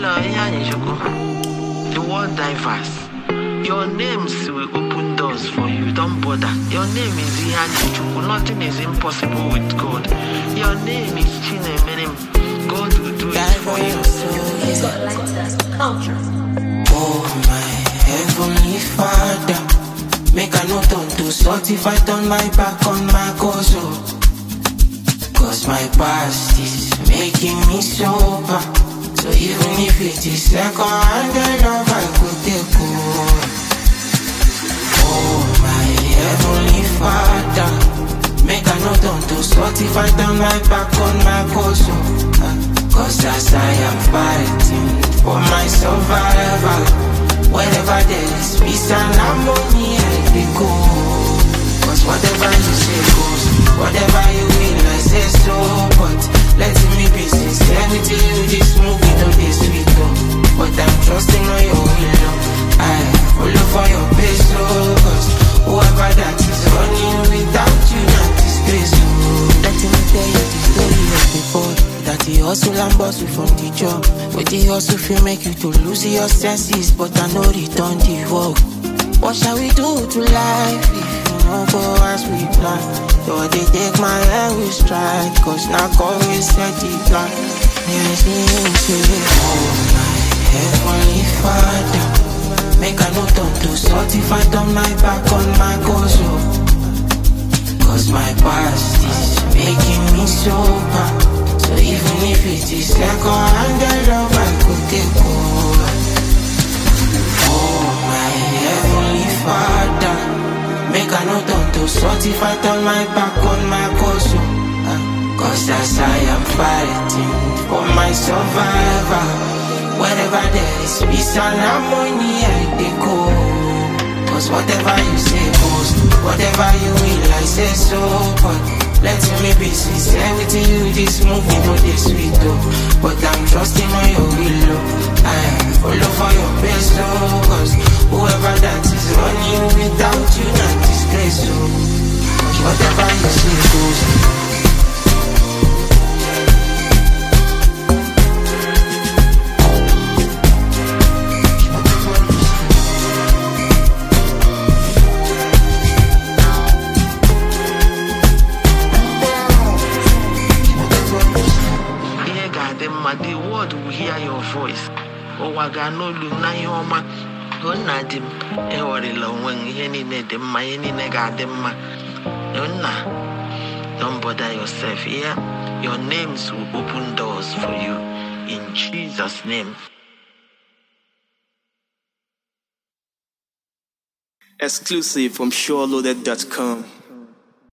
The world diverse. Your names will open doors for you. Don't bother. Your name is Iyanechuku. Nothing is impossible with God. Your name is Chinemenem. God will do it for you. He's got lighters, culture. Oh my heavenly Father, make a note on to sort if I turn my back on my gozo. Cause my past is making me sober. So even if it is second-handed love, I could take over. Oh my heavenly Father, make a note on to sort if I turn my back on my gozo. Cause as I am fighting for my survival, wherever there is peace and harmony, I will go. Cause whatever you say goes, whatever you will, I say so. But let me be sincere with you, this movie no dey sweet oh. But I'm trusting on your will, I follow for your pace oh. Cause whoever that is running without you, not disgrace oh. Let me tell you the story of the boy that he hustle and bustle from the job. With the hustle feel make you to lose your senses, but I know return the work. What shall we do to life if you don't go as we plan? So they take my hair with stride, cause now God will set the plan. Yes, oh my heavenly Father, make a note on to sort if I turn my back on my gozo. Cause my past is making me sober. So even if it is second-handed love, I could take over. Oh my heavenly Father, make a note on to sort if I turn my back on my gozo. Cause as I am fighting for my survival, wherever there is peace and harmony, I dey go. Cause whatever you say goes, whatever you will, I say so. But let me be sincere with you, this movie no dey sweet oh. But I'm trusting on your will oh. I follow for your best oh. Cause whoever that is running without you, not disgrace oh. Cause whatever you say goes. The world will hear your voice. Oh, Wagano Lunayoma, Onadim, Eorilla, when any nedim, my any negadema. Don't bother yourself here. Your names will open doors for you. In Jesus' name. Exclusive from SureLoaded.com.